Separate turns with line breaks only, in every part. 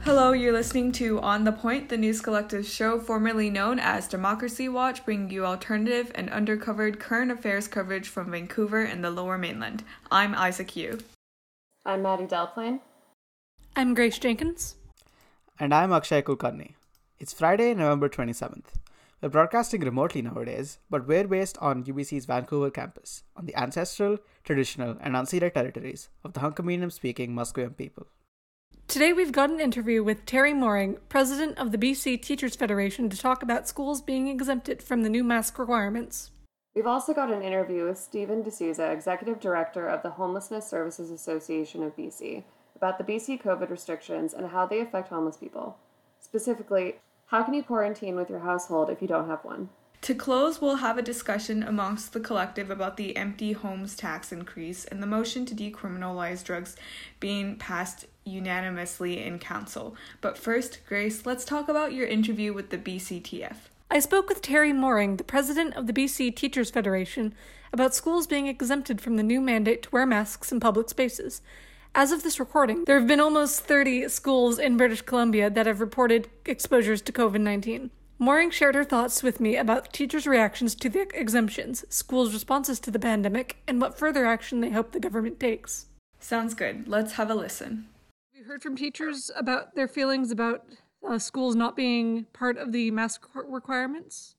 Hello, you're listening to On the Point, the News Collective show formerly known as Democracy Watch, bringing you alternative and undercovered current affairs coverage from Vancouver and the Lower Mainland. I'm Isaac Yu.
I'm Maddie Delplane.
I'm Grace Jenkins.
And I'm Akshay Kulkarni. It's Friday, November 27th. We're broadcasting remotely nowadays, but we're based on UBC's Vancouver campus, on the ancestral, traditional, and unceded territories of the Hunkaminam-speaking Musqueam people.
Today we've got an interview with Terry Mooring, president of the BC Teachers Federation, to talk about schools being exempted from the new mask requirements.
We've also got an interview with Stephen D'Souza, executive director of the Homelessness Services Association of BC, about the BC COVID restrictions and how they affect homeless people. Specifically, how can you quarantine with your household if you don't have one?
To close, we'll have a discussion amongst the collective about the empty homes tax increase and the motion to decriminalize drugs being passed unanimously in council. But first, Grace, let's talk about your interview with the BCTF.
I spoke with Terry Mooring, the president of the BC Teachers Federation, about schools being exempted from the new mandate to wear masks in public spaces. As of this recording, there have been almost 30 schools in British Columbia that have reported exposures to COVID-19. Mooring shared her thoughts with me about teachers' reactions to the exemptions, schools' responses to the pandemic, and what further action they hope the government takes.
Sounds good. Let's have a listen.
Have you heard from teachers about their feelings about schools not being part of the mask requirements?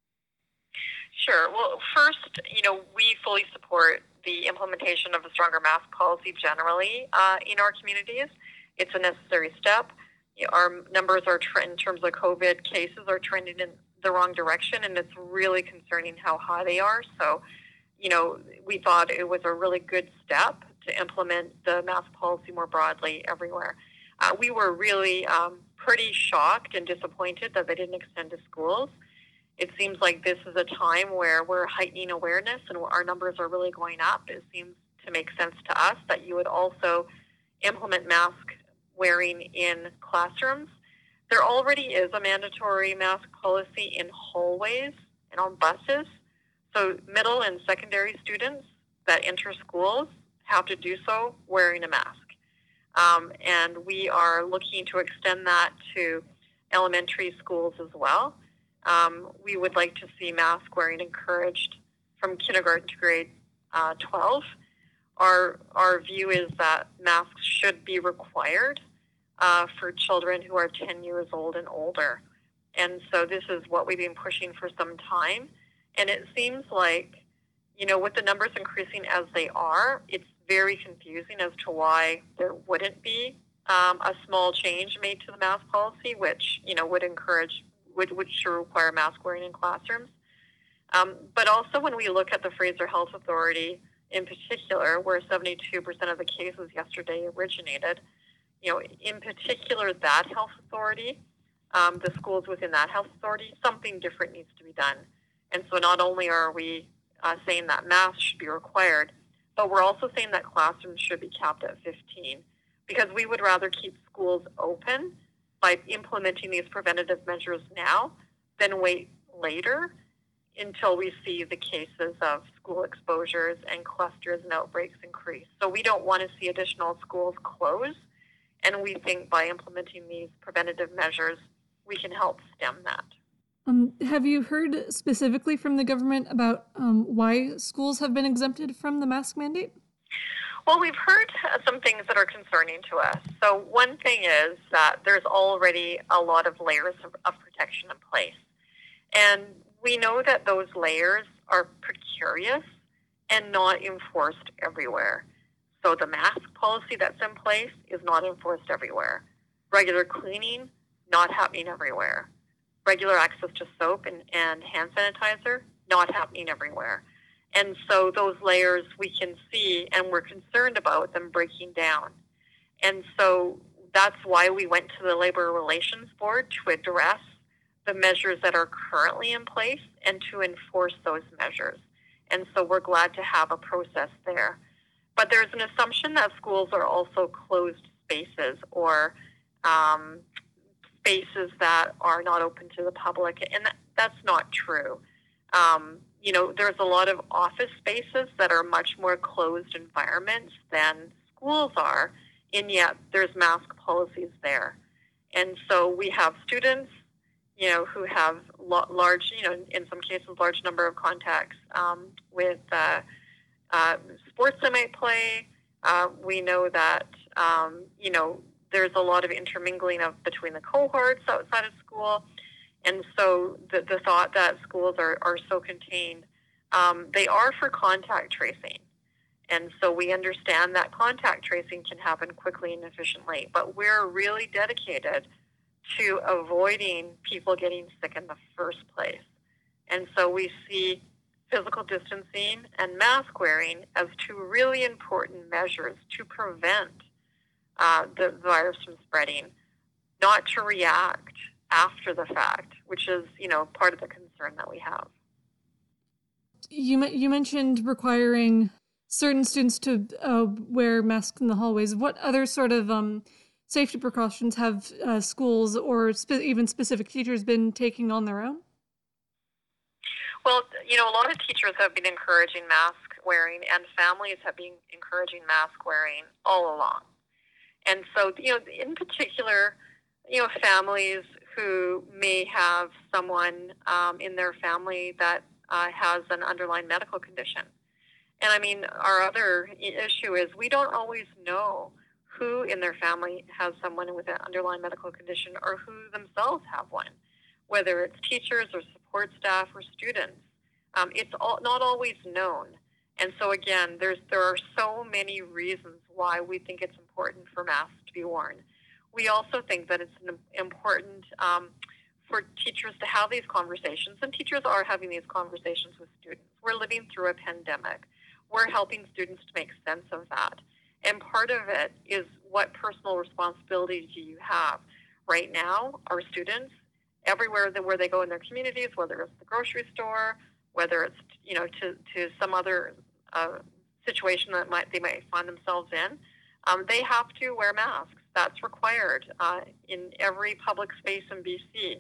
Sure. Well, first, we fully support the implementation of a stronger mask policy generally in our communities. It's a necessary step. Our numbers are in terms of COVID cases are trending in the wrong direction, and it's really concerning how high they are. So, we thought it was a really good step to implement the mask policy more broadly everywhere. We were really pretty shocked and disappointed that they didn't extend to schools. It seems like this is a time where we're heightening awareness and our numbers are really going up. It seems to make sense to us that you would also implement mask wearing in classrooms. There already is a mandatory mask policy in hallways and on buses. So middle and secondary students that enter schools have to do so wearing a mask. And we are looking to extend that to elementary schools as well. We would like to see mask wearing encouraged from kindergarten to grade 12. Our view is that masks should be required for children who are 10 years old and older. And so this is what we've been pushing for some time. And it seems like, with the numbers increasing as they are, it's very confusing as to why there wouldn't be a small change made to the mask policy, which, would require mask wearing in classrooms. But also when we look at the Fraser Health Authority in particular, where 72% of the cases yesterday originated, in particular that health authority, the schools within that health authority, something different needs to be done. And so not only are we saying that masks should be required, but we're also saying that classrooms should be capped at 15, because we would rather keep schools open by implementing these preventative measures now than wait later until we see the cases of school exposures and clusters and outbreaks increase. So we don't want to see additional schools close, and we think by implementing these preventative measures, we can help stem that.
Have you heard specifically from the government about why schools have been exempted from the mask mandate?
Well, we've heard some things that are concerning to us. So one thing is that there's already a lot of layers of protection in place. And we know that those layers are precarious and not enforced everywhere. So the mask policy that's in place is not enforced everywhere. Regular cleaning, not happening everywhere. Regular access to soap and hand sanitizer, not happening everywhere. And so those layers we can see, and we're concerned about them breaking down. And so that's why we went to the Labor Relations Board to address the measures that are currently in place and to enforce those measures. And so we're glad to have a process there. But there's an assumption that schools are also closed spaces or spaces that are not open to the public, and that's not true. There's a lot of office spaces that are much more closed environments than schools are, and yet there's mask policies there. And so we have students, who have large, in some cases, large number of contacts with sports they might play. We know that, there's a lot of intermingling between the cohorts outside of school. And so the thought that schools are so contained, they are for contact tracing. And so we understand that contact tracing can happen quickly and efficiently, but we're really dedicated to avoiding people getting sick in the first place. And so we see physical distancing and mask wearing as two really important measures to prevent the virus from spreading, not to react after the fact, which is, part of the concern that we have.
You mentioned requiring certain students to wear masks in the hallways. What other sort of safety precautions have schools or even specific teachers been taking on their own?
Well, a lot of teachers have been encouraging mask wearing, and families have been encouraging mask wearing all along. And so, in particular, families who may have someone in their family that has an underlying medical condition. And I mean, our other issue is we don't always know who in their family has someone with an underlying medical condition or who themselves have one, whether it's teachers or support staff or students. It's not always known. And so again, there are so many reasons why we think it's important for masks to be worn. We also think that it's important for teachers to have these conversations, and teachers are having these conversations with students. We're living through a pandemic. We're helping students to make sense of that. And part of it is, what personal responsibility do you have? Right now, our students, everywhere where they go in their communities, whether it's the grocery store, whether it's to some other situation that they might find themselves in, they have to wear masks. That's required in every public space in BC.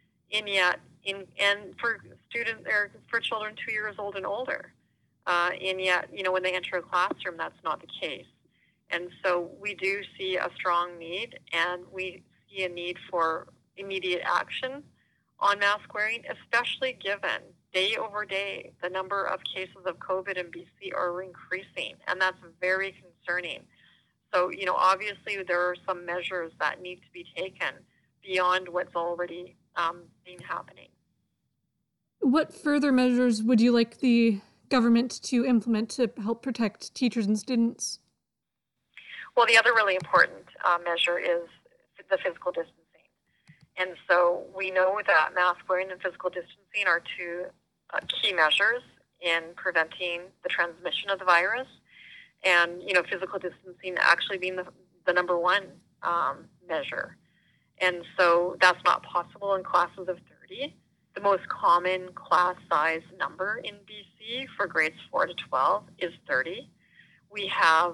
And for students or for children 2 years old and older, and yet when they enter a classroom, that's not the case. And so we do see a strong need, and we see a need for immediate action on mask wearing, especially given day over day the number of cases of COVID in BC are increasing, and that's very concerning. So, obviously there are some measures that need to be taken beyond what's already been happening.
What further measures would you like the government to implement to help protect teachers and students?
Well, the other really important measure is the physical distancing. And so we know that mask wearing and physical distancing are two key measures in preventing the transmission of the virus. And, physical distancing actually being the number one measure. And so that's not possible in classes of 30. The most common class size number in BC for grades 4 to 12 is 30. We have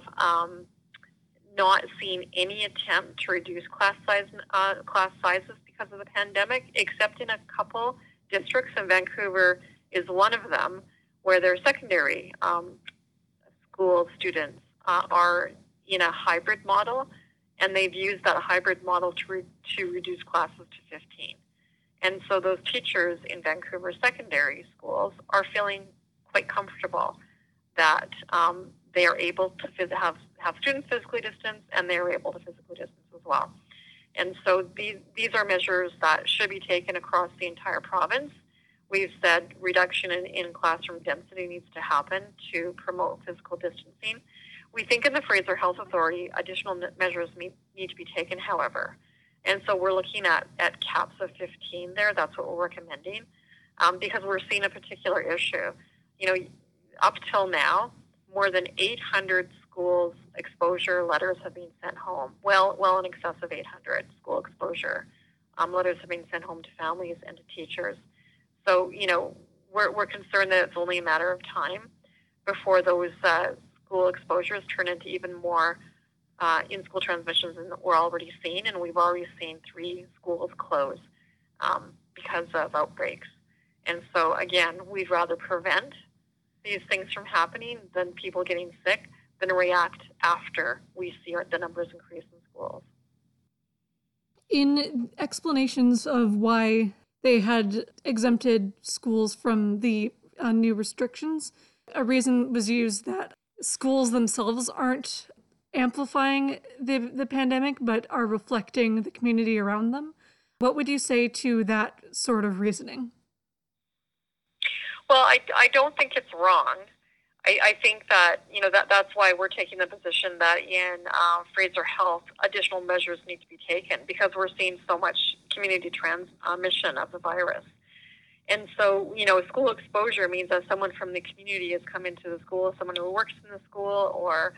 not seen any attempt to reduce class sizes because of the pandemic, except in a couple districts, and Vancouver is one of them, where their secondary school students are in a hybrid model, and they've used that hybrid model to reduce classes to 15. And so those teachers in Vancouver secondary schools are feeling quite comfortable that they are able to have students physically distance, and they are able to physically distance as well. And so these are measures that should be taken across the entire province. We've said reduction in classroom density needs to happen to promote physical distancing. We think in the Fraser Health Authority, additional measures need to be taken, however. And so we're looking at caps of 15 there. That's what we're recommending, because we're seeing a particular issue. Up till now, more than 800 schools exposure letters have been sent home. Well in excess of 800 school exposure letters have been sent home to families and to teachers. So, we're concerned that it's only a matter of time before those school exposures turn into even more in-school transmissions than we're already seeing. And we've already seen 3 schools close because of outbreaks. And so, again, we'd rather prevent these things from happening than people getting sick, than react after we see the numbers increase in schools.
In explanations of why they had exempted schools from the new restrictions, a reason was used that schools themselves aren't amplifying the pandemic, but are reflecting the community around them. What would you say to that sort of reasoning?
Well, I don't think it's wrong. I think that, that's why we're taking the position that in Fraser Health, additional measures need to be taken because we're seeing so much community transmission of the virus. And so, school exposure means that someone from the community has come into the school, someone who works in the school or,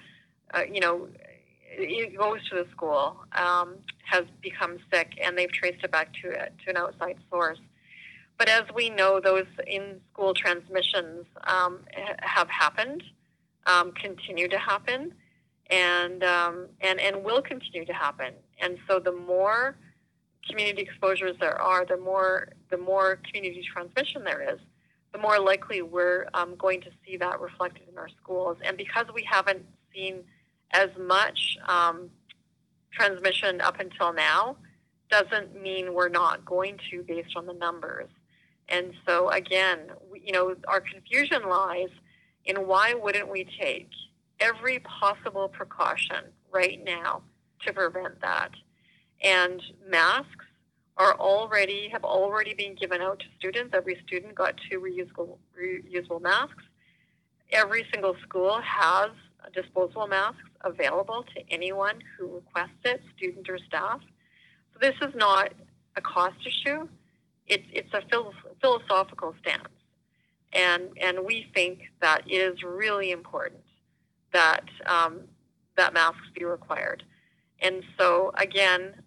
it goes to the school, has become sick, and they've traced it back to an outside source. But as we know, those in-school transmissions have happened, continue to happen, and will continue to happen. And so the more community exposures there are, the more community transmission there is, the more likely we're going to see that reflected in our schools. And because we haven't seen as much transmission up until now, doesn't mean we're not going to based on the numbers. And so again, our confusion lies in why wouldn't we take every possible precaution right now to prevent that? And masks have already been given out to students. Every student got 2 reusable masks. Every single school has disposable masks available to anyone who requests it, student or staff. So this is not a cost issue. It's a philosophical stance. And we think that it is really important that that masks be required. And so, again,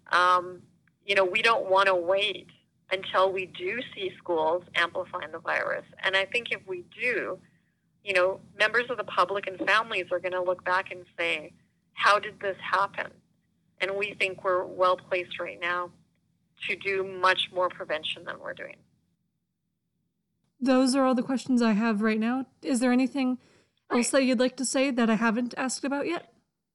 we don't want to wait until we do see schools amplifying the virus. And I think if we do, members of the public and families are going to look back and say, how did this happen? And we think we're well placed right now to do much more prevention than we're doing.
Those are all the questions I have right now. Is there anything else that you'd like to say that I haven't asked about yet?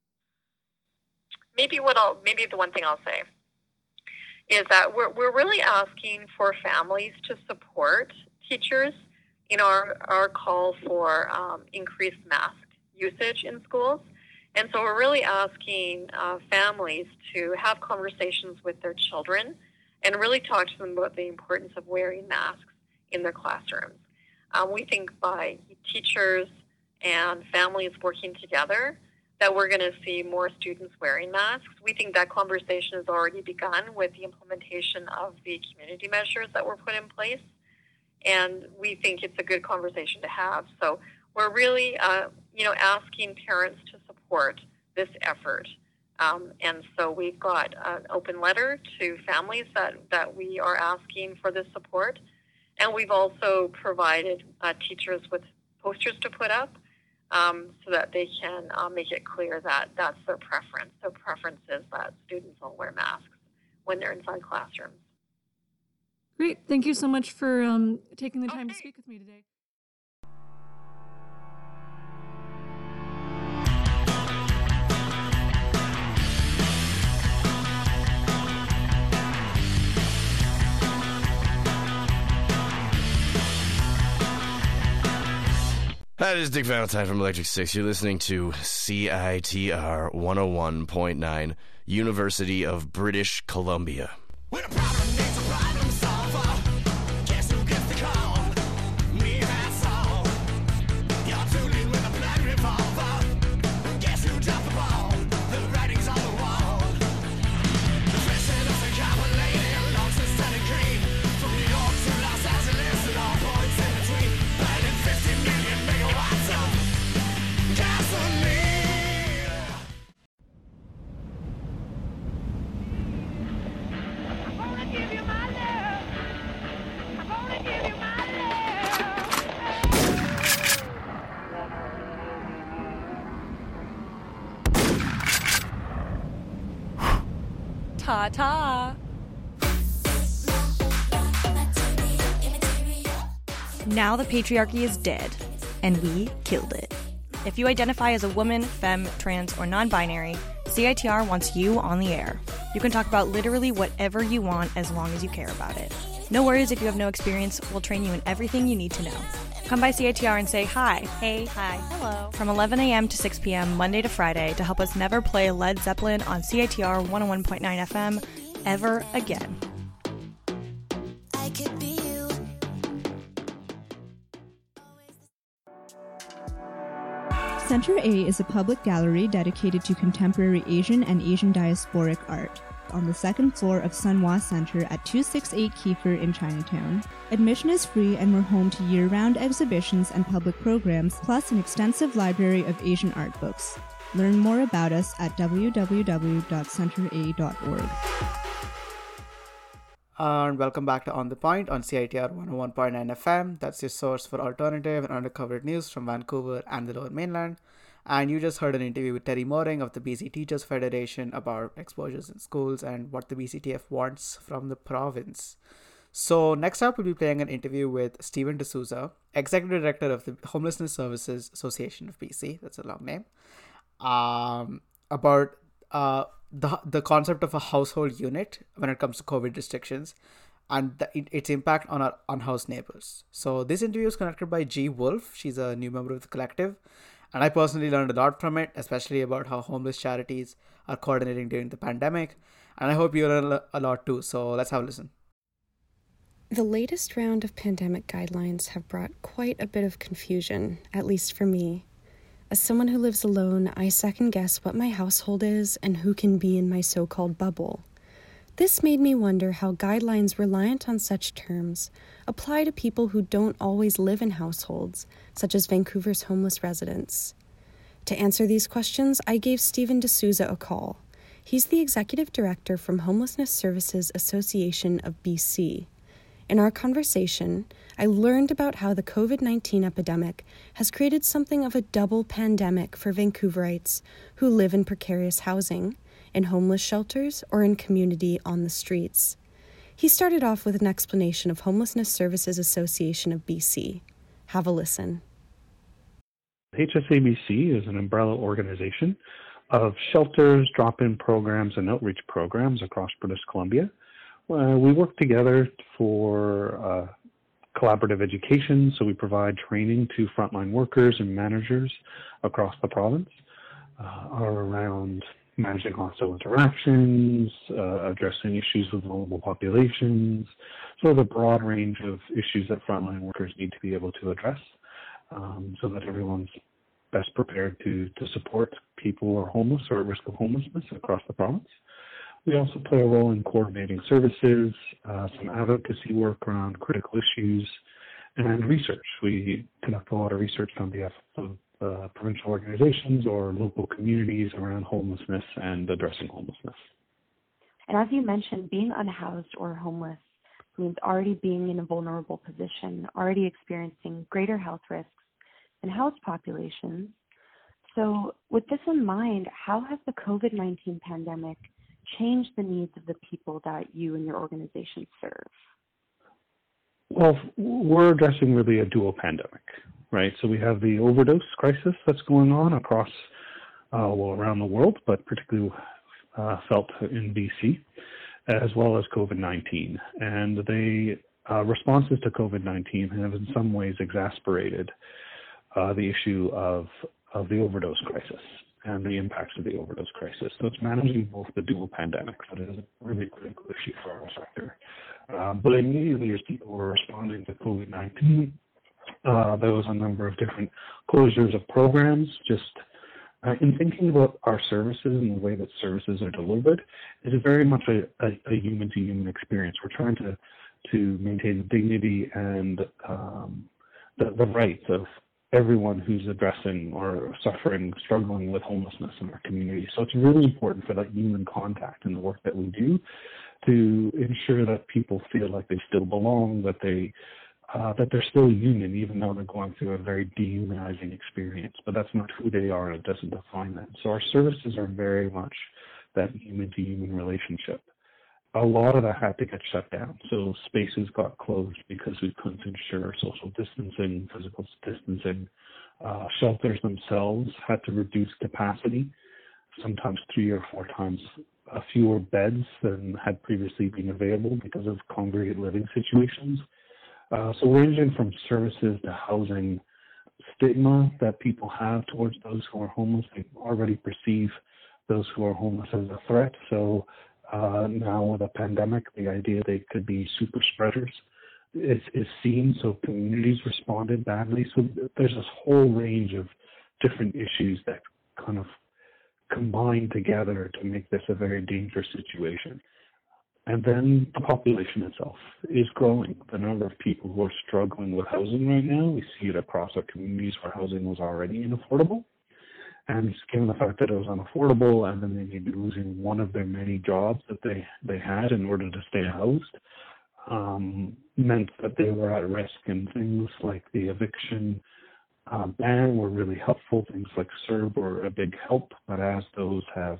Maybe the one thing I'll say is that we're really asking for families to support teachers in our call for increased mask usage in schools. And so we're really asking families to have conversations with their children and really talk to them about the importance of wearing masks in their classrooms. We think by teachers and families working together that we're going to see more students wearing masks. We think that conversation has already begun with the implementation of the community measures that were put in place. And we think it's a good conversation to have. So we're really, asking parents to support this effort. And so we've got an open letter to families that we are asking for this support. And we've also provided teachers with posters to put up so that they can make it clear that that's their preference. Their preference is that students will wear masks when they're inside classrooms.
Great. Thank you so much for taking the time to speak with me today.
Hi, this is Dick Valentine from Electric Six. You're listening to CITR 101.9, University of British Columbia. When a problem needs a problem solver, guess who gets the call? Me, that's all. You're tuned in with a black revolver. Guess who dropped the ball? The writing's on the wall. The president of the copper lady longs to study green. From New York to Los Angeles and all points in between. Burning 50 million megawatts of gasoline.
Ta-ta!
Now the patriarchy is dead, and we killed it. If you identify as a woman, femme, trans, or non-binary, CITR wants you on the air. You can talk about literally whatever you want as long as you care about it. No worries if you have no experience, we'll train you in everything you need to know. Come by CITR and say hi, hey, hi, hello, from 11 a.m. to 6 p.m. Monday to Friday to help us never play Led Zeppelin on CITR 101.9 FM ever again.
I could be you.
Center A is a public gallery dedicated to contemporary Asian and Asian diasporic art on the second floor of Sunhua Center at 268 Kiefer in Chinatown. Admission is free and we're home to year-round exhibitions and public programs, plus an extensive library of Asian art books. Learn more about us at www.centera.org.
And welcome back to On The Point on CITR 101.9 FM. That's your source for alternative and undercovered news from Vancouver and the Lower Mainland. And you just heard an interview with Terry Mooring of the BC Teachers Federation about exposures in schools and what the BCTF wants from the province. So next up, we'll be playing an interview with Stephen D'Souza, Executive Director of the Homelessness Services Association of BC. That's a long name. About the concept of a household unit when it comes to COVID restrictions and its impact on our unhoused neighbors. So this interview is conducted by G. Wolf. She's a new member of the collective. And I personally learned a lot from it, especially about how homeless charities are coordinating during the pandemic. And I hope you learn a lot too. So let's have a listen.
The latest round of pandemic guidelines have brought quite a bit of confusion, at least for me. As someone who lives alone, I second guess what my household is and who can be in my so-called bubble. This made me wonder how guidelines reliant on such terms apply to people who don't always live in households, such as Vancouver's homeless residents. To answer these questions, I gave Stephen D'Souza a call. He's the Executive Director from Homelessness Services Association of BC. In our conversation, I learned about how the COVID-19 epidemic has created something of a double pandemic for Vancouverites who live in precarious housing, in homeless shelters, or in community on the streets. He started off with an explanation of Homelessness Services Association of BC. Have a listen.
HSABC is an umbrella organization of shelters, drop-in programs, and outreach programs across British Columbia. We work together for collaborative education, so we provide training to frontline workers and managers across the province around managing hostile interactions, addressing issues with vulnerable populations, so the broad range of issues that frontline workers need to be able to address so that everyone's best prepared to support people who are homeless or at risk of homelessness across the province. We also play a role in coordinating services, some advocacy work around critical issues, and research. We conduct a lot of research on behalf of provincial organizations or local communities around homelessness and addressing homelessness.
And as you mentioned, being unhoused or homeless means already being in a vulnerable position, already experiencing greater health risks than housed populations. So with this in mind, how has the COVID-19 pandemic changed the needs of the people that you and your organization serve?
Well, we're addressing really a dual pandemic, right? So we have the overdose crisis that's going on across, around the world, but particularly felt in BC, as well as COVID-19. And the responses to COVID-19 have in some ways exacerbated the issue of the overdose crisis and the impacts of the overdose crisis. So it's managing both the dual pandemics. That is a really critical issue for our sector. But immediately as people were responding to COVID-19, there was a number of different closures of programs. Just in thinking about our services and the way that services are delivered, it is very much a human-to-human experience. We're trying to maintain the dignity and the rights of everyone who's addressing or suffering, struggling with homelessness in our community. So it's really important for that human contact in the work that we do to ensure that people feel like they still belong, that they're still human, even though they're going through a very dehumanizing experience. But that's not who they are, and it doesn't define them. So our services are very much that human-to-human relationship. A lot of that had to get shut down. So spaces got closed because we couldn't ensure social distancing, physical distancing. Shelters themselves had to reduce capacity, sometimes 3 or 4 times fewer beds than had previously been available because of congregate living situations. So ranging from services to housing, stigma that people have towards those who are homeless. They already perceive those who are homeless as a threat. So now with a pandemic, the idea they could be super spreaders is seen. So communities responded badly. So there's this whole range of different issues that kind of combine together to make this a very dangerous situation. And then the population itself is growing. The number of people who are struggling with housing right now, we see it across our communities where housing was already unaffordable. And given the fact that it was unaffordable and then they may be losing one of their many jobs that they had in order to stay housed, meant that they were at risk. And things like the eviction ban were really helpful. Things like CERB were a big help. But as those have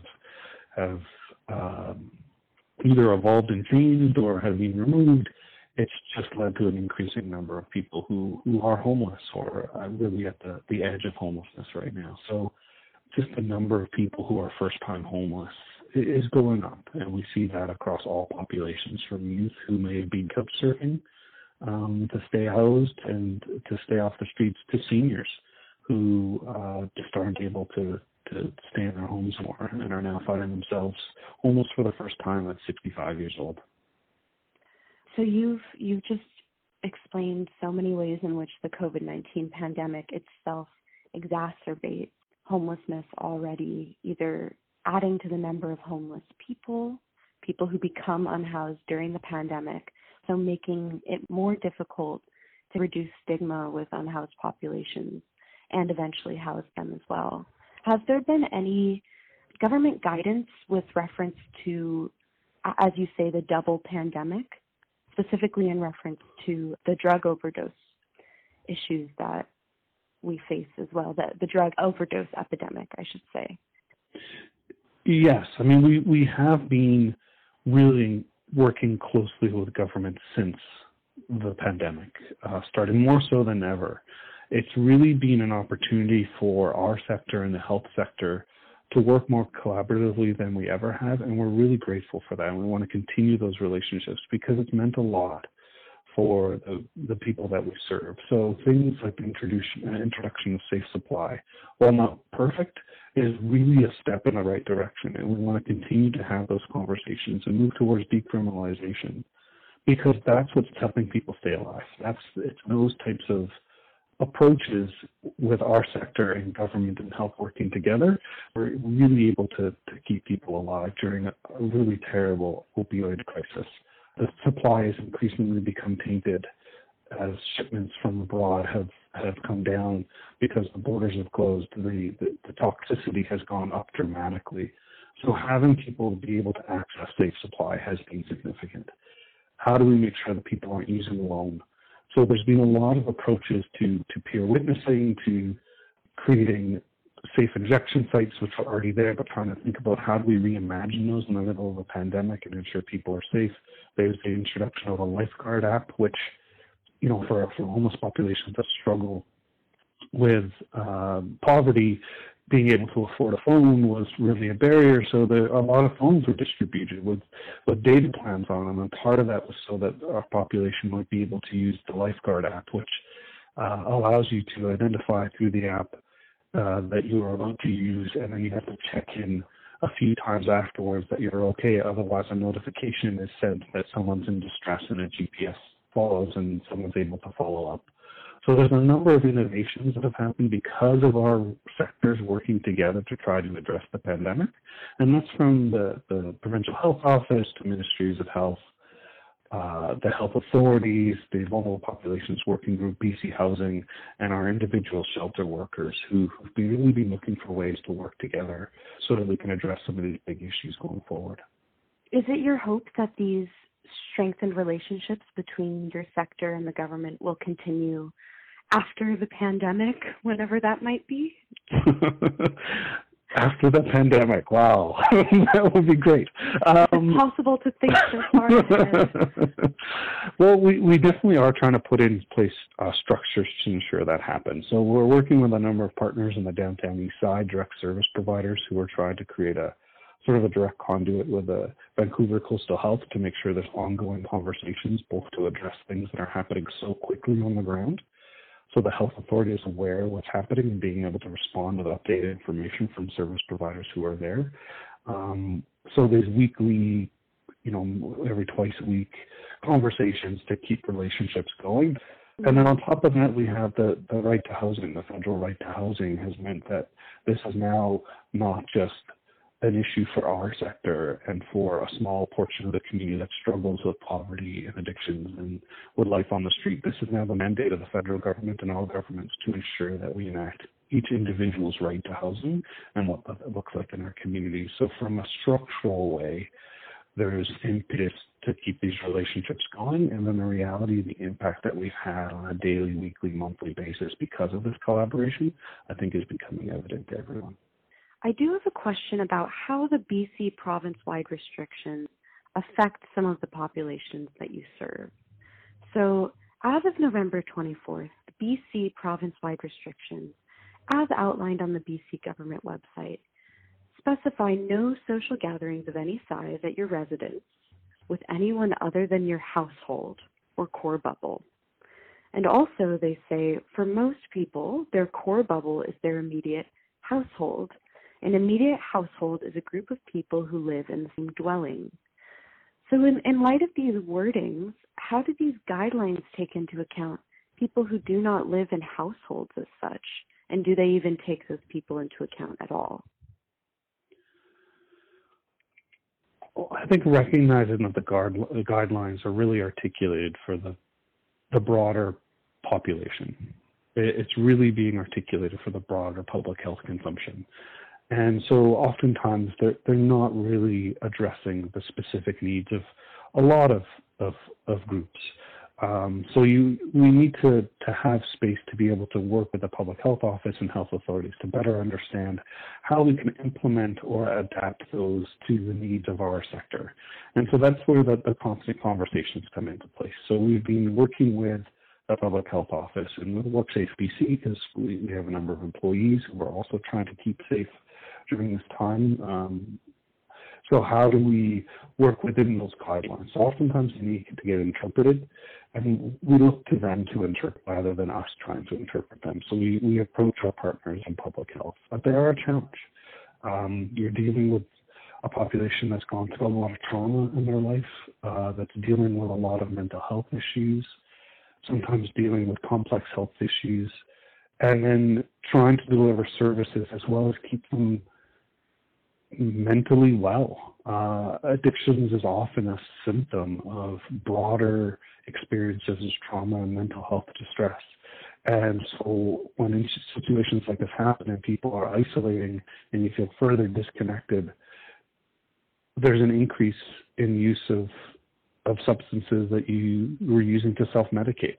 either evolved and changed or have been removed, it's just led to an increasing number of people who are homeless or really at the edge of homelessness right now. So just the number of people who are first-time homeless is going up, and we see that across all populations, from youth who may have been couch surfing to stay housed and to stay off the streets, to seniors who just aren't able to stay in their homes more and are now finding themselves homeless for the first time at 65 years old.
So you've just explained so many ways in which the COVID-19 pandemic itself exacerbates homelessness already, either adding to the number of homeless people who become unhoused during the pandemic, so making it more difficult to reduce stigma with unhoused populations and eventually house them as well. Has there been any government guidance with reference to, as you say, the double pandemic, specifically in reference to the drug overdose issues that we face as well, the drug overdose epidemic, I should say?
Yes. I mean, we have been really working closely with government since the pandemic started, more so than ever. It's really been an opportunity for our sector and the health sector to work more collaboratively than we ever have, and we're really grateful for that. And we want to continue those relationships because it's meant a lot for the people that we serve. So things like the introduction of Safe Supply, while not perfect, is really a step in the right direction, and we want to continue to have those conversations and move towards decriminalization, because that's what's helping people stay alive. It's those types of approaches with our sector and government and health working together. We're really able to keep people alive during a really terrible opioid crisis. The supply has increasingly become tainted as shipments from abroad have come down because the borders have closed. The toxicity has gone up dramatically. So having people be able to access Safe Supply has been significant. How do we make sure that people aren't using alone? So there's been a lot of approaches to peer witnessing, to creating safe injection sites, which are already there, but trying to think about how do we reimagine those in the middle of a pandemic and ensure people are safe. There's the introduction of a lifeguard app, which, for homeless populations that struggle with poverty, being able to afford a phone was really a barrier. So a lot of phones were distributed with data plans on them, and part of that was so that our population might be able to use the lifeguard app, which allows you to identify through the app that you are about to use, and then you have to check in a few times afterwards that you're okay. Otherwise, a notification is sent that someone's in distress, and a GPS follows, and someone's able to follow up. So there's a number of innovations that have happened because of our sectors working together to try to address the pandemic. And that's from the Provincial Health Office to Ministries of Health, the health authorities, the Vulnerable Populations Working Group, BC Housing, and our individual shelter workers who've really been looking for ways to work together so that we can address some of these big issues going forward.
Is it your hope that these strengthened relationships between your sector and the government will continue after the pandemic, whenever that might be?
After the pandemic, wow, that would be great.
It's possible to think so far ahead.
Well, we definitely are trying to put in place structures to ensure that happens. So we're working with a number of partners in the downtown east side, direct service providers who are trying to create a sort of a direct conduit with Vancouver Coastal Health to make sure there's ongoing conversations, both to address things that are happening so quickly on the ground, so the health authority is aware of what's happening and being able to respond with updated information from service providers who are there. So there's weekly, every twice a week conversations to keep relationships going. And then on top of that, we have the right to housing. The federal right to housing has meant that this is now not just an issue for our sector and for a small portion of the community that struggles with poverty and addictions and with life on the street. This is now the mandate of the federal government and all governments to ensure that we enact each individual's right to housing and what that looks like in our community. So from a structural way, there's impetus to keep these relationships going, and then the reality of the impact that we've had on a daily, weekly, monthly basis because of this collaboration, I think is becoming evident to everyone.
I do have a question about how the BC province-wide restrictions affect some of the populations that you serve. So as of November 24th, the BC province-wide restrictions, as outlined on the BC government website, specify no social gatherings of any size at your residence with anyone other than your household or core bubble. And also they say for most people, their core bubble is their immediate household. An immediate household is a group of people who live in the same dwelling. So in light of these wordings, how do these guidelines take into account people who do not live in households as such? And do they even take those people into account at all?
Well, I think recognizing that the guidelines are really articulated for the broader population. It's really being articulated for the broader public health consumption. And so oftentimes they're not really addressing the specific needs of a lot of groups. So we need to have space to be able to work with the public health office and health authorities to better understand how we can implement or adapt those to the needs of our sector. And so that's where the constant conversations come into place. So we've been working with the public health office and with WorkSafe BC because we have a number of employees who are also trying to keep safe during this time. So how do we work within those guidelines? So oftentimes they need to get interpreted, and we look to them to interpret rather than us trying to interpret them. So we approach our partners in public health, but they are a challenge. You're dealing with a population that's gone through a lot of trauma in their life, that's dealing with a lot of mental health issues, sometimes dealing with complex health issues, and then trying to deliver services as well as keep them mentally well. Addictions is often a symptom of broader experiences as trauma and mental health distress. And so when situations like this happen and people are isolating and you feel further disconnected, there's an increase in use of substances that you were using to self-medicate.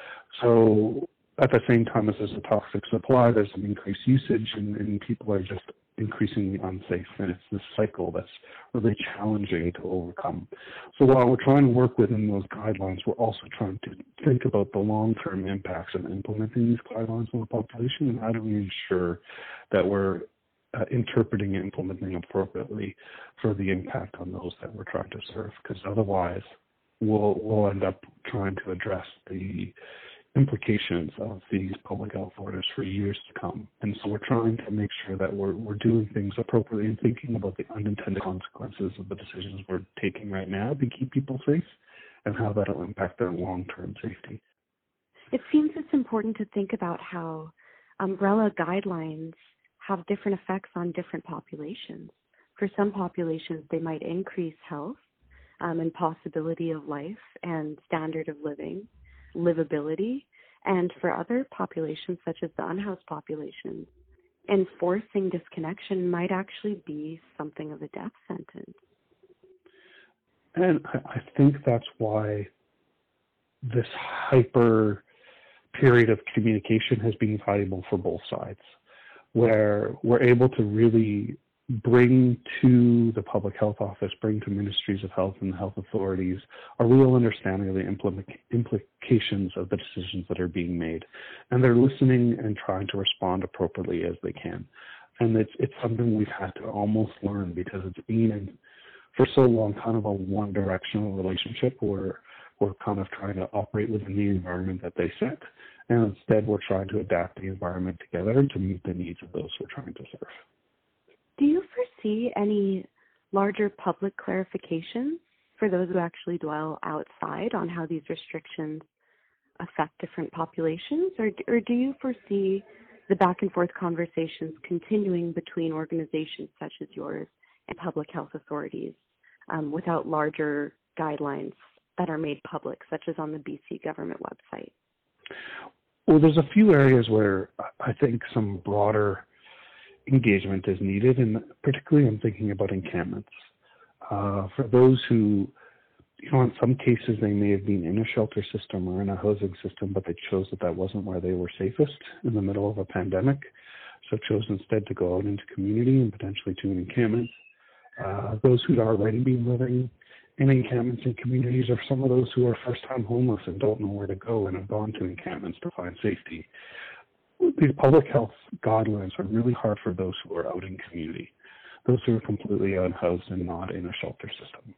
So at the same time as there's a toxic supply, there's an increased usage and people are just increasingly unsafe, and it's this cycle that's really challenging to overcome. So while we're trying to work within those guidelines, we're also trying to think about the long-term impacts of implementing these guidelines on the population, and how do we ensure that we're interpreting and implementing appropriately for the impact on those that we're trying to serve, because otherwise we'll end up trying to address the implications of these public health orders for years to come. And so we're trying to make sure that we're doing things appropriately and thinking about the unintended consequences of the decisions we're taking right now to keep people safe and how that'll impact their long-term safety.
It seems it's important to think about how umbrella guidelines have different effects on different populations. For some populations, they might increase health and possibility of life and standard of living, livability, and for other populations such as the unhoused population, enforcing disconnection might actually be something of a death sentence.
And I think that's why this hyper period of communication has been valuable for both sides, where we're able to really bring to the public health office, bring to ministries of health and health authorities a real understanding of the implications of the decisions that are being made. And they're listening and trying to respond appropriately as they can. And it's something we've had to almost learn because it's been for so long kind of a one-directional relationship where we're kind of trying to operate within the environment that they set. And instead, we're trying to adapt the environment together to meet the needs of those we're trying to serve.
Do you foresee any larger public clarifications for those who actually dwell outside on how these restrictions affect different populations? Or do you foresee the back and forth conversations continuing between organizations such as yours and public health authorities without larger guidelines that are made public, such as on the BC government website?
Well, there's a few areas where I think some broader engagement is needed, and particularly I'm thinking about encampments. For those who, in some cases they may have been in a shelter system or in a housing system, but they chose that wasn't where they were safest in the middle of a pandemic, so chose instead to go out into community and potentially to an encampment. Those who'd already been living in encampments and communities are some of those who are first-time homeless and don't know where to go and have gone to encampments to find safety. These public health guidelines are really hard for those who are out in community, those who are completely unhoused and not in a shelter system.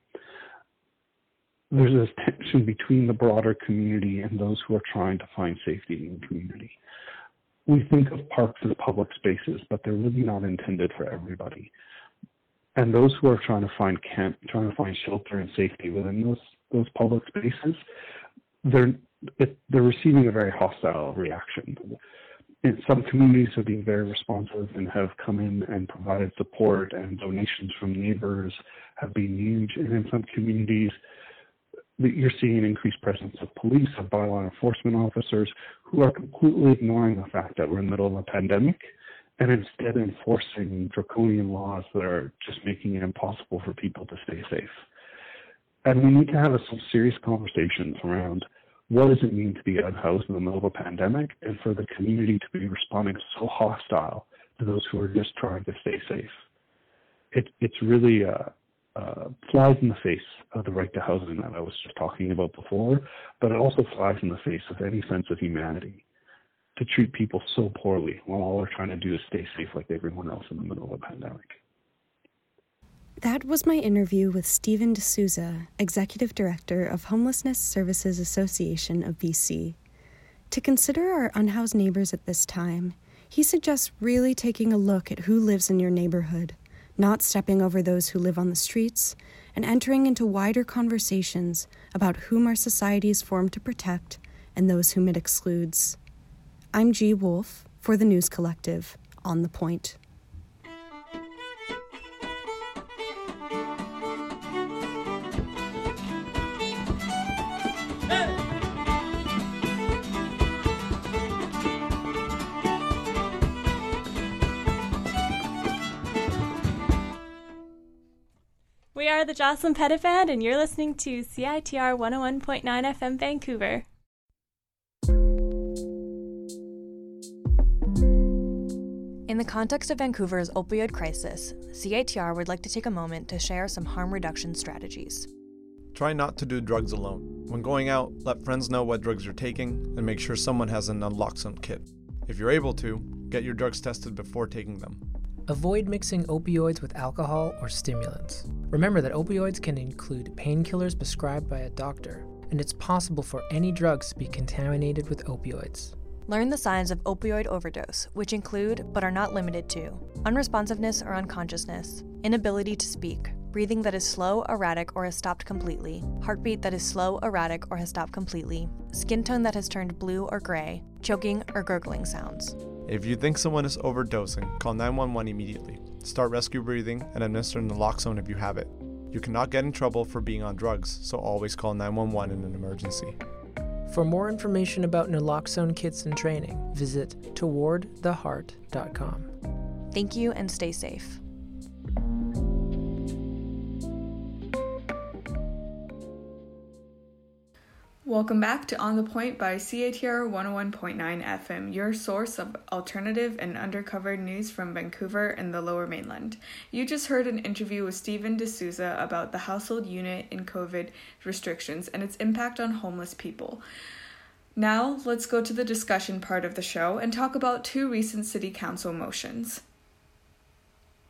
There's this tension between the broader community and those who are trying to find safety in the community. We think of parks as public spaces, but they're really not intended for everybody. And those who are trying to find shelter and safety within those public spaces, they're receiving a very hostile reaction. And some communities have been very responsive and have come in and provided support, and donations from neighbors have been huge. And in some communities, you're seeing an increased presence of police, of bylaw enforcement officers who are completely ignoring the fact that we're in the middle of a pandemic and instead enforcing draconian laws that are just making it impossible for people to stay safe. And we need to have some serious conversations around what does it mean to be unhoused in the middle of a pandemic, and for the community to be responding so hostile to those who are just trying to stay safe. It's really flies in the face of the right to housing that I was just talking about before, but it also flies in the face of any sense of humanity to treat people so poorly while all we're trying to do is stay safe like everyone else in the middle of a pandemic.
That was my interview with Stephen D'Souza, Executive Director of Homelessness Services Association of BC. To consider our unhoused neighbors at this time, he suggests really taking a look at who lives in your neighborhood, not stepping over those who live on the streets, and entering into wider conversations about whom our society is formed to protect and those whom it excludes. I'm G. Wolf for the News Collective, On the Point.
We are the Jocelyn Pettit Band, and you're listening to CITR 101.9 FM Vancouver.
In the context of Vancouver's opioid crisis, CITR would like to take a moment to share some harm reduction strategies.
Try not to do drugs alone. When going out, let friends know what drugs you're taking and make sure someone has an naloxone kit. If you're able to, get your drugs tested before taking them.
Avoid mixing opioids with alcohol or stimulants. Remember that opioids can include painkillers prescribed by a doctor, and it's possible for any drugs to be contaminated with opioids.
Learn the signs of opioid overdose, which include, but are not limited to, unresponsiveness or unconsciousness, inability to speak, breathing that is slow, erratic, or has stopped completely, heartbeat that is slow, erratic, or has stopped completely, skin tone that has turned blue or gray, choking or gurgling sounds.
If you think someone is overdosing, call 911 immediately. Start rescue breathing and administer naloxone if you have it. You cannot get in trouble for being on drugs, so always call 911 in an emergency.
For more information about naloxone kits and training, visit towardtheheart.com.
Thank you and stay safe.
Welcome back to On the Point by CITR 101.9 FM, your source of alternative and undercover news from Vancouver and the Lower Mainland. You just heard an interview with Stephen D'Souza about the household unit in COVID restrictions and its impact on homeless people. Now, let's go to the discussion part of the show and talk about two recent City Council motions.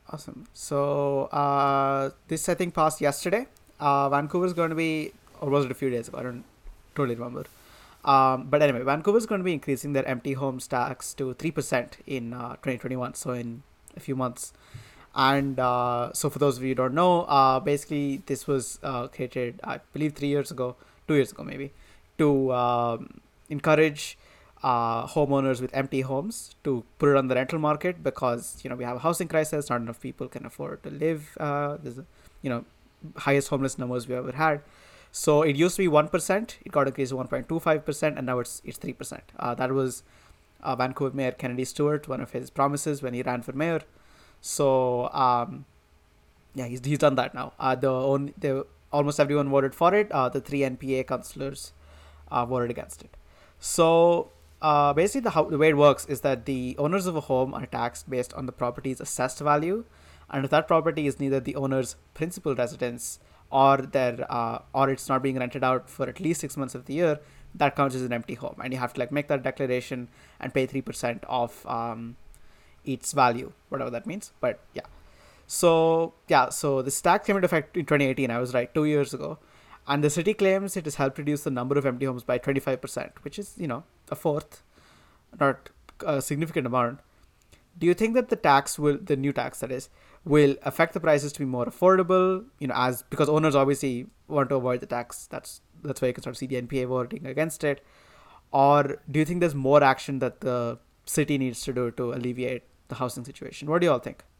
Awesome. So this I think passed yesterday. Vancouver's going to be, or was it a few days ago? I don't totally remember. But anyway, Vancouver's going to be increasing their empty homes tax to 3% in 2021. So in a few months. And so for those of you who don't know, basically this was created, I believe 2 years ago maybe, to encourage homeowners with empty homes to put it on the rental market, because we have a housing crisis. Not enough people can afford to live. There's highest homeless numbers we ever had. So it used to be 1%, it got increased to 1.25%, and now it's 3%. That was Vancouver Mayor Kennedy Stewart, one of his promises when he ran for mayor. So he's done that now. Almost everyone voted for it. The 3 NPA councillors voted against it. So basically the way it works is that the owners of a home are taxed based on the property's assessed value, and if that property is neither the owner's principal residence or it's not being rented out for at least 6 months of the year, that counts as an empty home, and you have to make that declaration and pay 3% of its value, whatever that means. But so this tax came into effect in 2018. I was right, 2 years ago. And the city claims it has helped reduce the number of empty homes by 25%, which is, a fourth, not a significant amount. Do you think that the new tax that is, will affect the prices to be more affordable, because owners obviously want to avoid the tax? That's why you can sort of see the NPA voting against it. Or do you think there's more action that the city needs to do to alleviate the housing situation? What do you all think?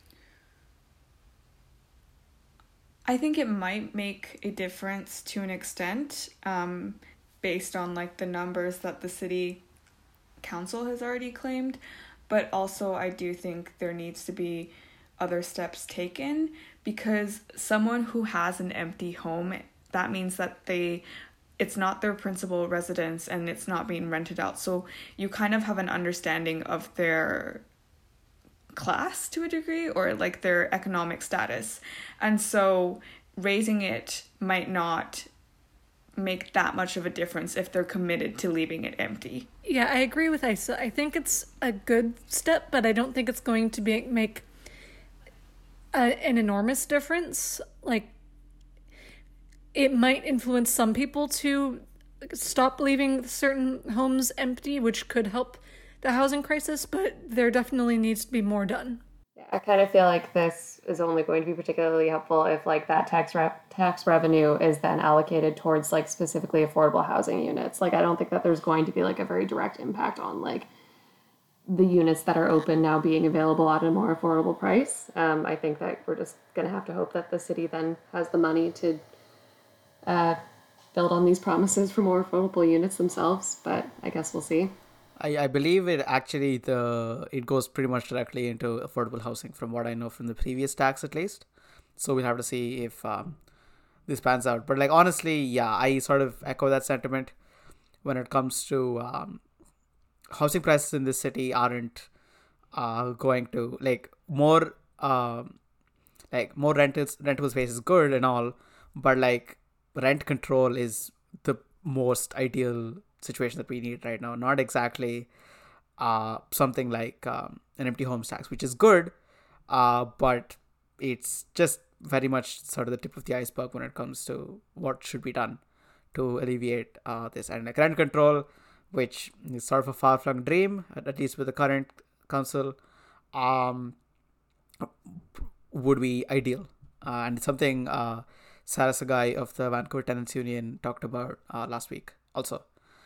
I think it might make a difference to an extent, based on the numbers that the city council has already claimed. But also I do think there needs to be other steps taken, because someone who has an empty home, that means that it's not their principal residence and it's not being rented out. So you kind of have an understanding of their class to a degree, or their economic status. And so raising it might not make that much of a difference if they're committed to leaving it empty.
Yeah, I agree with Isa. I think it's a good step, but I don't think it's going to make an enormous difference. It might influence some people to stop leaving certain homes empty, which could help the housing crisis, but there definitely needs to be more done.
Yeah, I kind of feel like this is only going to be particularly helpful if that tax revenue is then allocated towards specifically affordable housing units. I don't think that there's going to be a very direct impact on the units that are open now being available at a more affordable price. I think that we're just going to have to hope that the city then has the money to build on these promises for more affordable units themselves, but I guess we'll see.
I believe it actually it goes pretty much directly into affordable housing, from what I know from the previous tax at least. So we'll have to see if this pans out. But honestly, I sort of echo that sentiment when it comes to housing prices in this city aren't going to more rentable space is good and all, but rent control is the most ideal situation that we need right now, not exactly something like an empty homes tax, which is good, but it's just very much sort of the tip of the iceberg when it comes to what should be done to alleviate this. And rent control, which is sort of a far-flung dream, at least with the current council, would be ideal. And it's something Sarah Sagai of the Vancouver Tenants Union talked about last week also.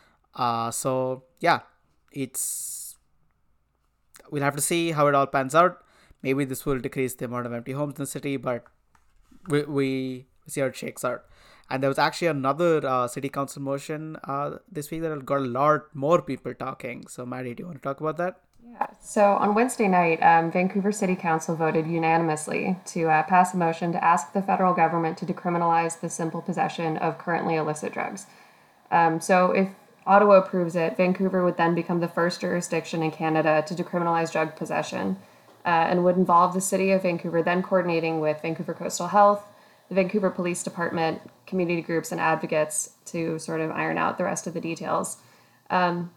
We'll have to see how it all pans out. Maybe this will decrease the amount of empty homes in the city, but we see how it shakes out. And there was actually another city council motion this week that got a lot more people talking. So Maddie, do you want to talk about that?
Yeah. So on Wednesday night, Vancouver City Council voted unanimously to pass a motion to ask the federal government to decriminalize the simple possession of currently illicit drugs. So if Ottawa approves it, Vancouver would then become the first jurisdiction in Canada to decriminalize drug possession, and would involve the City of Vancouver then coordinating with Vancouver Coastal Health, the Vancouver Police Department, community groups, and advocates to sort of iron out the rest of the details.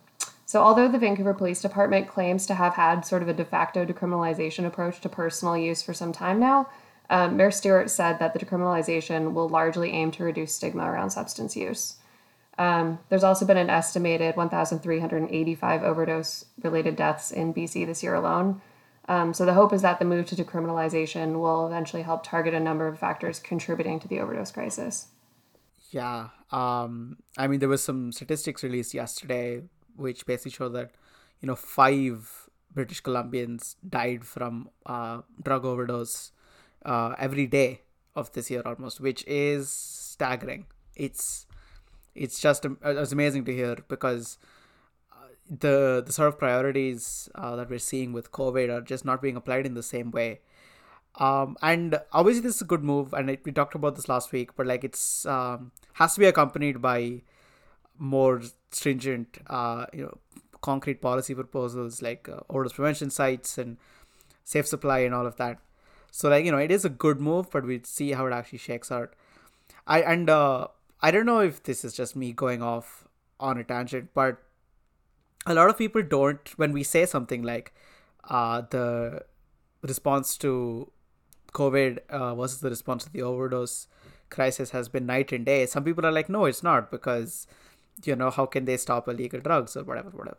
So although the Vancouver Police Department claims to have had sort of a de facto decriminalization approach to personal use for some time now, Mayor Stewart said that the decriminalization will largely aim to reduce stigma around substance use. There's also been an estimated 1,385 overdose-related deaths in BC this year alone. So the hope is that the move to decriminalization will eventually help target a number of factors contributing to the overdose crisis.
Yeah. I mean, there was some statistics released yesterday which basically show that, 5 British Columbians died from drug overdose every day of this year almost, which is staggering. It's it's amazing to hear, because the sort of priorities that we're seeing with COVID are just not being applied in the same way. And obviously this is a good move, and we talked about this last week, but like it's has to be accompanied by more stringent, concrete policy proposals like overdose prevention sites and safe supply and all of that. So it is a good move, but we'll see how it actually shakes out. I don't know if this is just me going off on a tangent, but a lot of people don't, when we say something like the response to COVID versus the response to the overdose crisis has been night and day. Some people are like, no, it's not, because, how can they stop illegal drugs or whatever.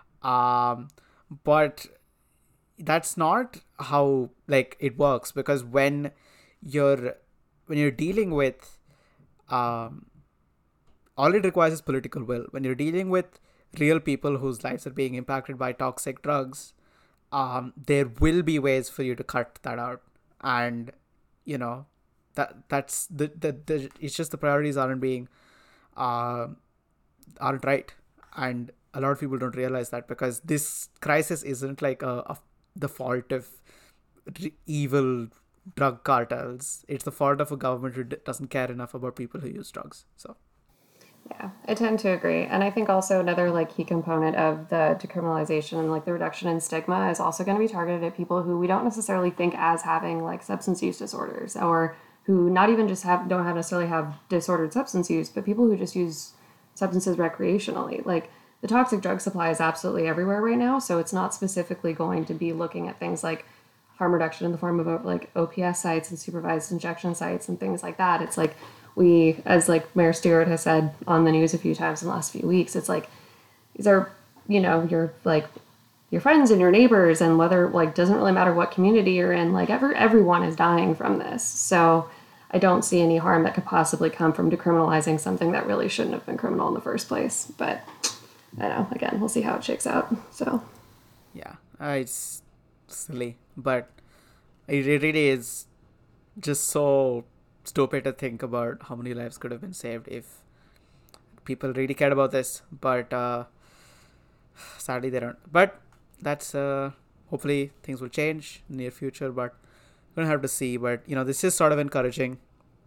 But that's not how it works, because when you're dealing with, all it requires is political will. When you're dealing with real people whose lives are being impacted by toxic drugs, there will be ways for you to cut that out. And that's the it's just the priorities aren't right, and a lot of people don't realize that, because this crisis isn't like the fault of evil drug cartels. It's the fault of a government who doesn't care enough about people who use drugs. So
yeah, I tend to agree. And I think also another key component of the decriminalization and the reduction in stigma is also going to be targeted at people who we don't necessarily think as having substance use disorders, or who not even just don't necessarily have disordered substance use, but people who just use substances recreationally. The toxic drug supply is absolutely everywhere right now, so it's not specifically going to be looking at things like harm reduction in the form of OPS sites and supervised injection sites and things like that. It's we, as Mayor Stewart has said on the news a few times in the last few weeks, it's these are, your friends and your neighbors, and whether doesn't really matter what community you're in, everyone is dying from this. So I don't see any harm that could possibly come from decriminalizing something that really shouldn't have been criminal in the first place. But I know, again, we'll see how it shakes out. So
yeah, it's silly, but it really is just so stupid to think about how many lives could have been saved if people really cared about this. But sadly they don't. But that's hopefully things will change in the near future, but we're gonna have to see. But this is sort of encouraging.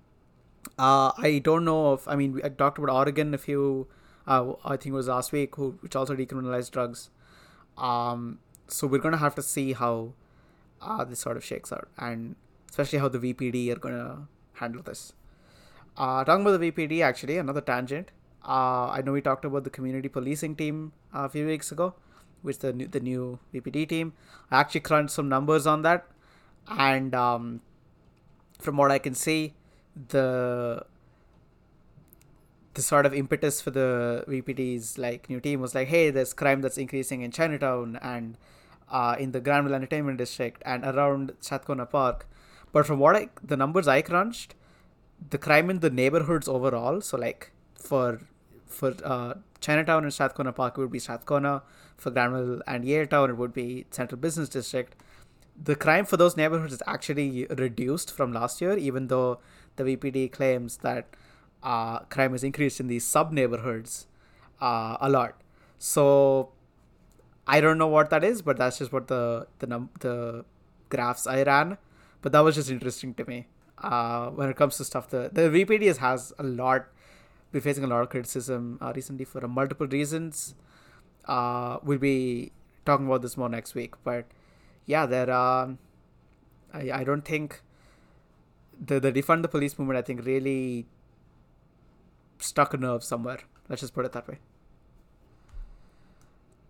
I don't know if, I talked about Oregon I think it was last week, which also decriminalized drugs. So we're gonna have to see how this sort of shakes out, and especially how the VPD are gonna handle this. Talking about the VPD, actually, another tangent. I know we talked about the community policing team a few weeks ago, which the new VPD team. I actually crunched some numbers on that, and from what I can see, the sort of impetus for the VPD's new team was hey, there's crime that's increasing in Chinatown and in the Granville Entertainment District and around Strathcona Park. But from the numbers I crunched, the crime in the neighborhoods overall, so for Chinatown and Strathcona Park, it would be Strathcona. For Granville and Yaletown, it would be Central Business District. The crime for those neighborhoods is actually reduced from last year, even though the VPD claims that crime has increased in these sub-neighborhoods a lot. So I don't know what that is, but that's just what the graphs I ran. But that was just interesting to me. When it comes to stuff, the VPD has been facing a lot of criticism recently for multiple reasons. We'll be talking about this more next week. But yeah, I don't think the defund the police movement, I think, really stuck a nerve somewhere. Let's just put it that way.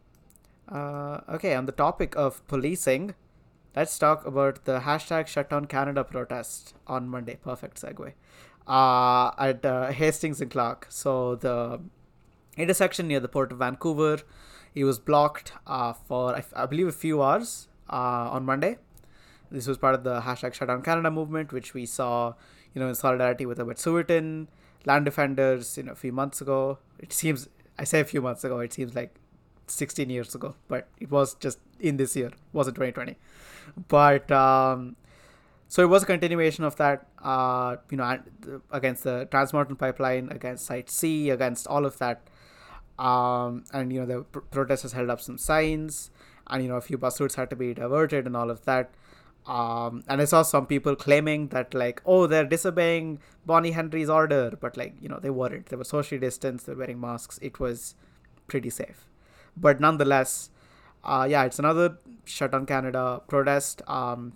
Okay, on the topic of policing, let's talk about the hashtag Shutdown Canada protest on Monday. Perfect segue. At Hastings and Clark. So the intersection near the Port of Vancouver, it was blocked for, I believe, a few hours on Monday. This was part of the hashtag Shutdown Canada movement, which we saw, in solidarity with the Wet'suwet'en land defenders, a few months ago. It seems, I say a few months ago, it seems like 16 years ago, but it was just in this year, it wasn't 2020. But so it was a continuation of that, against the Trans Mountain Pipeline, against Site C, against all of that. And the protesters held up some signs, and a few bus routes had to be diverted and all of that. And I saw some people claiming that, like, oh, they're disobeying Bonnie Henry's order, but, like, they weren't. They were socially distanced, they were wearing masks. It was pretty safe. But nonetheless, it's another Shutdown Canada protest. And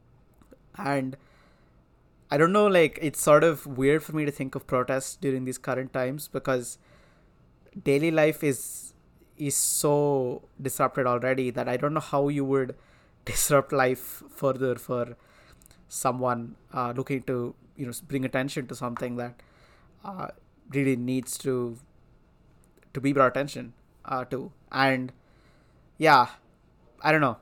I don't know, like, it's sort of weird for me to think of protests during these current times, because daily life is so disrupted already that I don't know how you would disrupt life further for someone looking to bring attention to something that really needs to be brought attention to. And I don't know,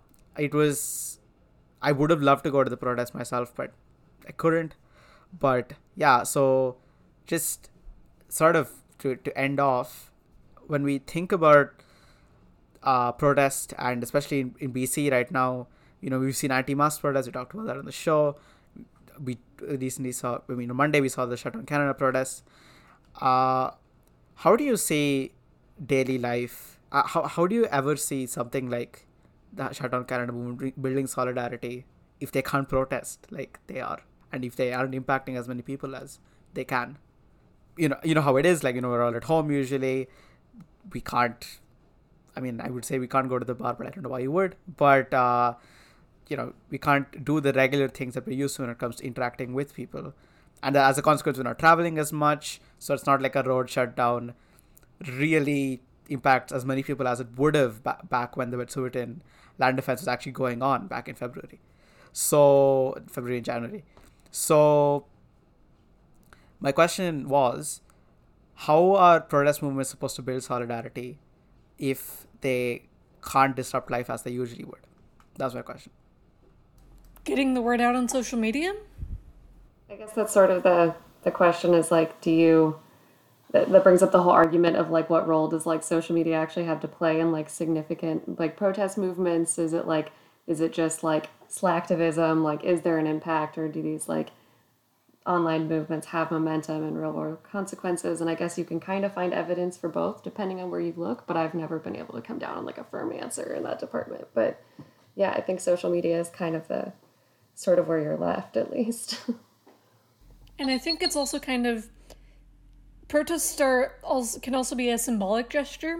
I would have loved to go to the protest myself, but I couldn't. But so just sort of to end off, when we think about protest, and especially in BC right now, we've seen anti-mask protests. We talked about that on the show. We recently saw, Monday we saw the Shutdown Canada protests. How do you see daily life? How do you ever see something like the Shutdown Canada movement building solidarity if they can't protest like they are, and if they aren't impacting as many people as they can? You know how it is. Like, we're all at home usually. We can't. I would say we can't go to the bar, but I don't know why you would. But we can't do the regular things that we're used to when it comes to interacting with people. And as a consequence, we're not traveling as much. So it's not like a road shutdown really impacts as many people as it would have back when the Wet'suwet'en land defense was actually going on back in February and January. So my question was, how are protest movements supposed to build solidarity if they can't disrupt life as they usually would? That's my question.
Getting the word out on social media?
I guess that's sort of the question is, like, that brings up the whole argument of, like, what role does, like, social media actually have to play in, like, significant, like, protest movements? Is it just, like, slacktivism? Like, is there an impact, or do these, like, online movements have momentum and real world consequences? And I guess you can kind of find evidence for both depending on where you look, but I've never been able to come down on, like, a firm answer in that department. But I think social media is kind of the sort of where you're left, at least.
And I think it's also kind of, protests can also be a symbolic gesture.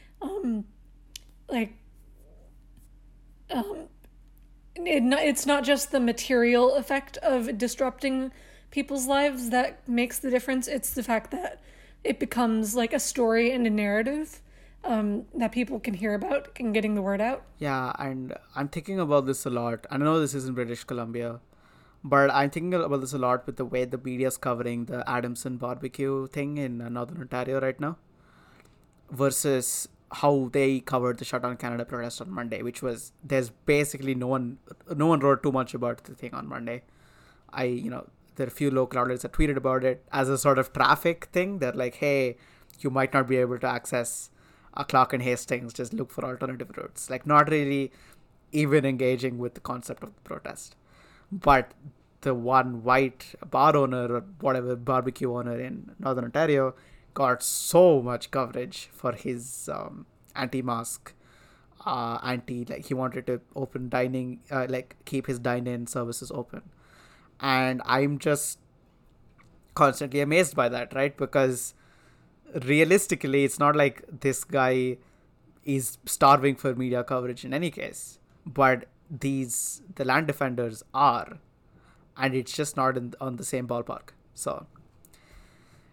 It's not just the material effect of disrupting people's lives that makes the difference. It's the fact that it becomes like a story and a narrative that people can hear about and getting the word out. Yeah,
and I'm thinking about this a lot. I know this is in British Columbia, but I'm thinking about this a lot with the way the media is covering the Adamson barbecue thing in Northern Ontario right now versus how they covered the Shutdown Canada protest on Monday, which was, there's basically no one wrote too much about the thing on Monday. There are a few local outlets that tweeted about it as a sort of traffic thing. They're like, hey, you might not be able to access a Clark and Hastings, just look for alternative routes. Like, not really even engaging with the concept of the protest. But the one white bar owner or whatever barbecue owner in Northern Ontario got so much coverage for his anti-mask, he wanted to open dining, keep his dine-in services open. And I'm just constantly amazed by that, right? Because realistically, it's not like this guy is starving for media coverage in any case, but the land defenders are, and it's just not on the same ballpark. So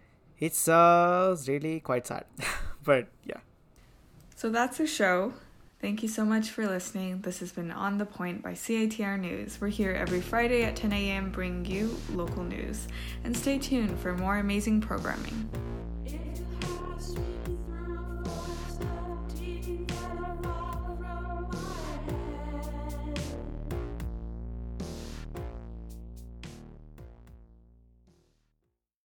it's really quite sad. But yeah.
So that's the show. Thank you so much for listening. This has been On the Point by CITR News. We're here every Friday at 10 a.m. bringing you local news. And stay tuned for more amazing programming.